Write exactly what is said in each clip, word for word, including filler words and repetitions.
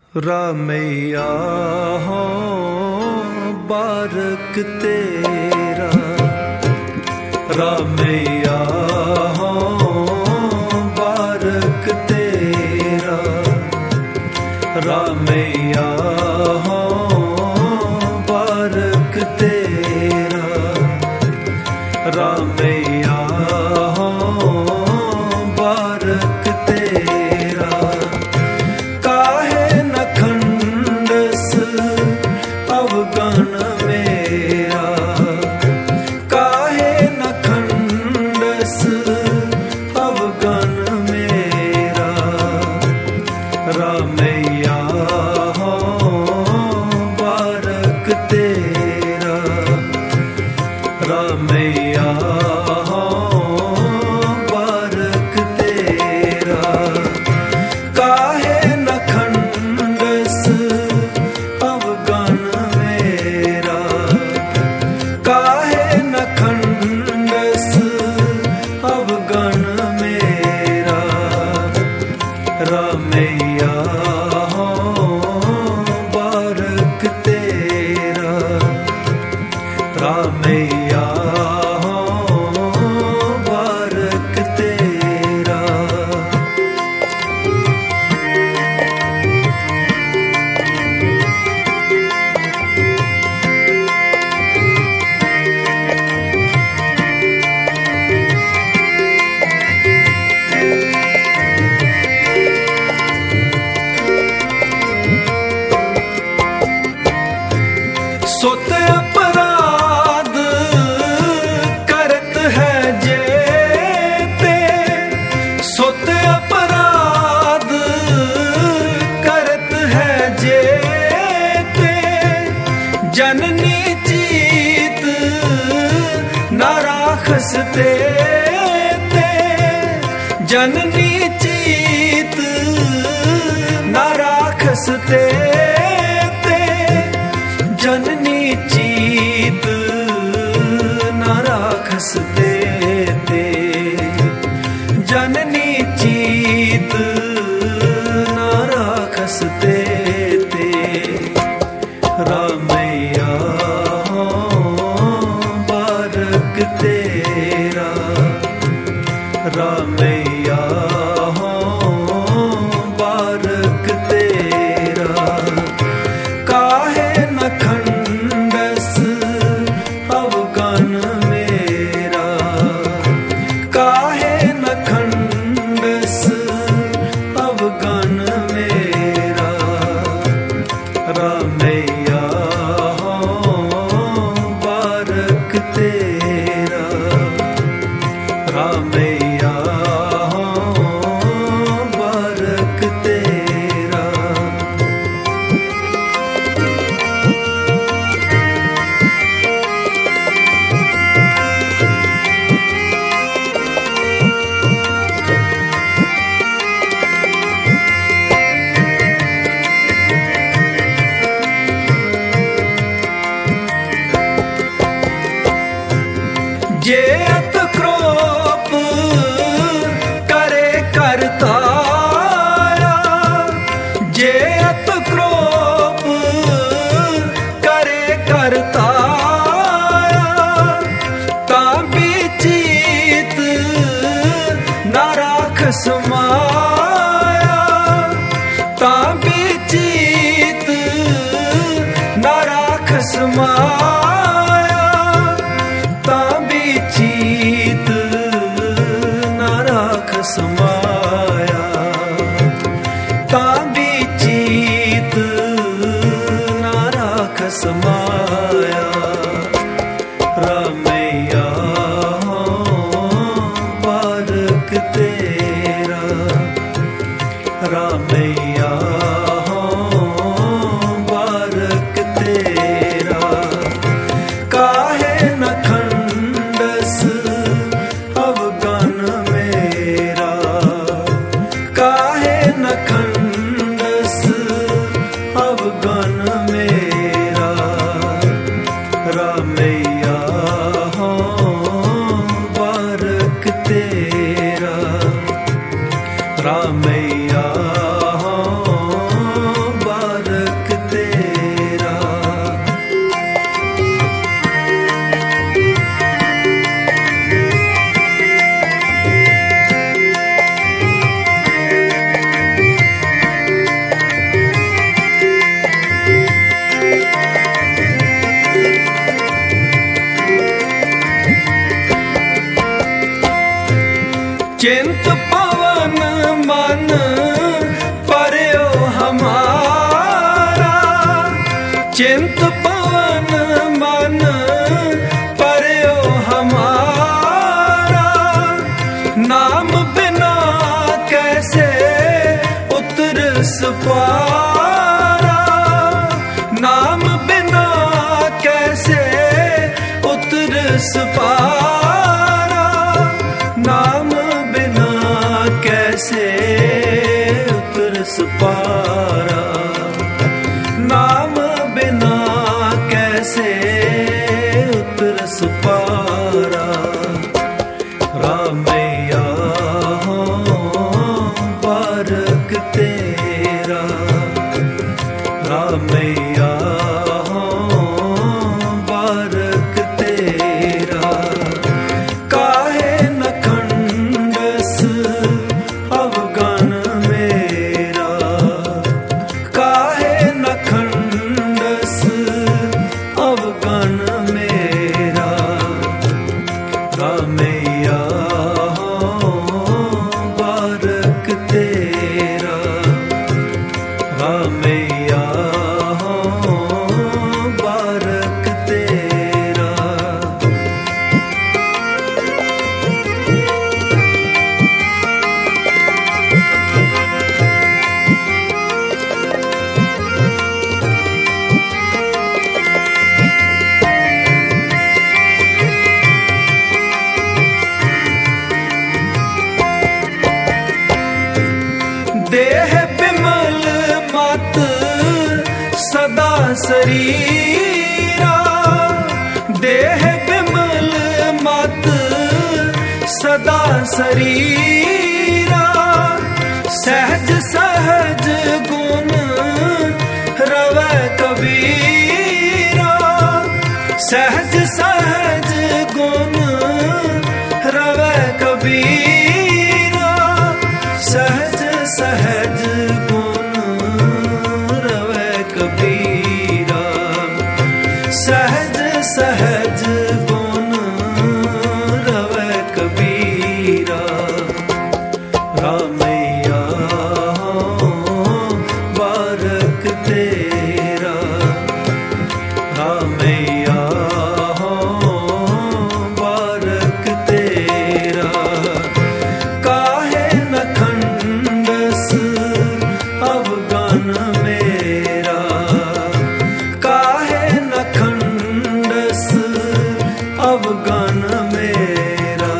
रामैया हो बारक तेरा, रामैया हो बारक तेरा, रामैया हो बारक तेरा, रामैया हो बारक तेरा। काहे न खंडस अवगण मेरा, काहे न खंडस अवगण मेरा, रामैया हो बारक तेरा, रामैया हो बारक तेरा। काहे न खंडस अवगण मेरा, काहे न खंडस अवगण मेरा, रामैया हो बारक तेरा, रामैया हो बारक तेरा। सोते अपराध करत है जेते, सोते अपराध करत है जेते, जननी चीत न राखस तेते, जननी चीत न राखस तेते, जननी चीत न राखस तेते, जननी चीत न राखस तेते, रामैया हो बारक तेरा, रामैया हो बारक तेरा। काहे न खंडस अवगण मेरा, काहे न खंडस अवगण मेरा, रामैया हो बारक तेरा, रामैया हो बारक तेरा। जे अत क्रोप करे करतारा, जे अत क्रोप करे करतारा, तांबी चीत न राखस माया, तांबी चीत न राखस माया, तांबी चीत न राखस माया, तांबी चीत न राखस माया, रामैया हो बारक तेरा, रामैया हो बारक तेरा। काहे न खंडस अवगण मेरा, काहे न खंडस अवगण मेरा, चिंत पवन मन पर्यो हमारा, चिंत पवन मन पर्यो हमारा, नाम बिना कैसे उतरस पारा, नाम बिना कैसे उतरस पारा, नाम बिना कैसे उतरस पारा, नाम बिना कैसे उतरस पारा। रामैया हो बारक तेरा, रामैया हो बारक तेरा, काहे न खंडस अवगन मेरा, काहे न खंडस अवगन मेरा, रामैया हो बारक तेरा, रामैया हो बारक तेरा। देह बिमल मत सदा शरीरा, देह बिमल मत सदा शरीरा, सहज सहज गुण रवै कबीरा, सहज सहज गुण रवै कबीरा, सहज सहज गुण रवै कबीरा, सहज सहज गुण रवै कबीरा। रामैया हो बारक तेरा, रामैया हो बारक तेरा, काहे न खंडस अवगन मेरा, काहे न खंडस अवगन मेरा,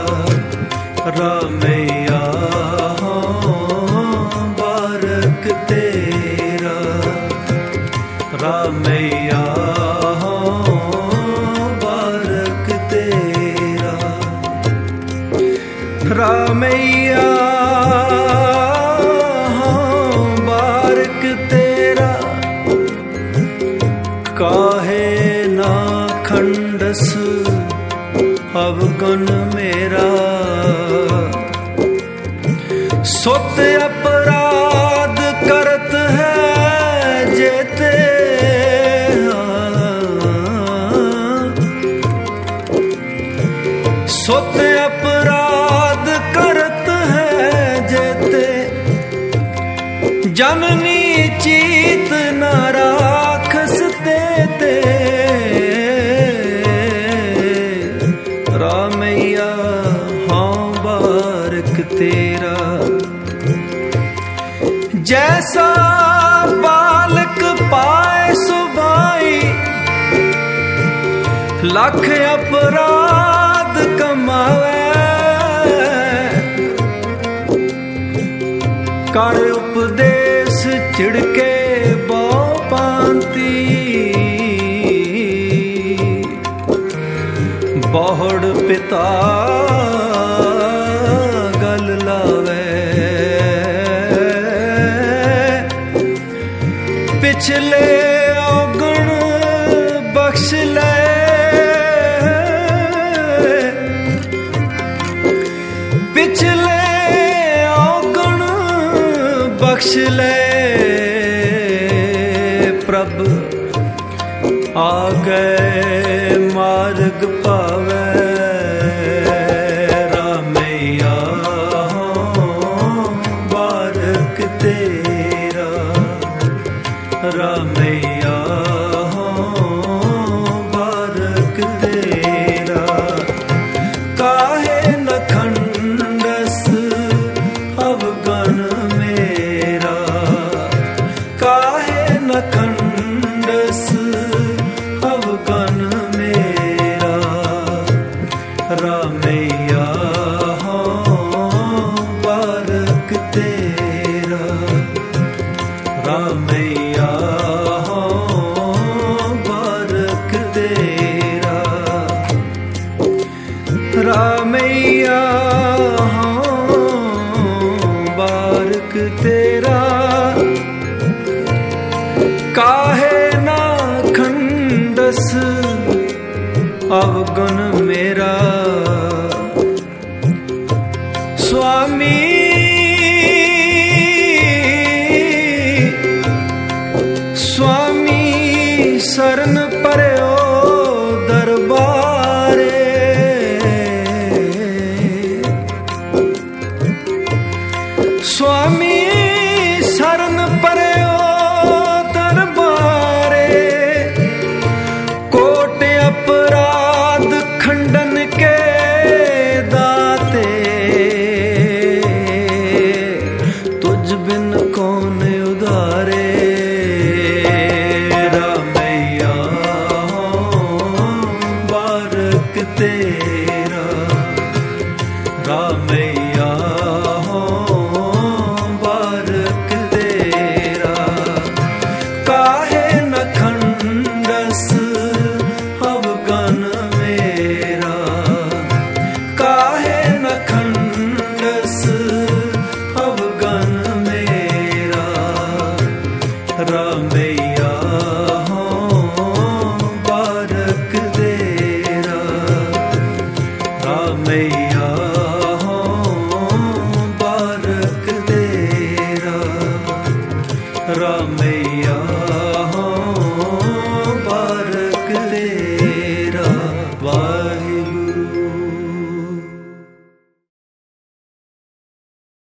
रामैया हो बारक तेरा, रामैया हो बारक तेरा, रामैया हो बारक तेरा, काहे ना खंडस अवगुण मेरा, सुत अपराध करत है जेते, सुत अपराध करत है जेते, जननी चीत न राखस देते, रामैया हाँ बारक तेरा, जैसा बालक पाए सुभाई, लख अपराध कमावे, कर उपदेश चिड़के बो पांति, बहुड़ पिता गल लावे, पिछले औगण बख्श ले, पिछले औगण बख्श ले, प्रभ आ गए मार्ग पावे, रामैया रामैया हो बारक तेरा, काहे न खंडस अवगण मेरा, काहे न खंडस अवगण मेरा। रामैया हो बारक तेरा, रामैया हो बारक तेरा, रामैया हो बारक तेरा। काहे ना खंडस अवगुण मेरा,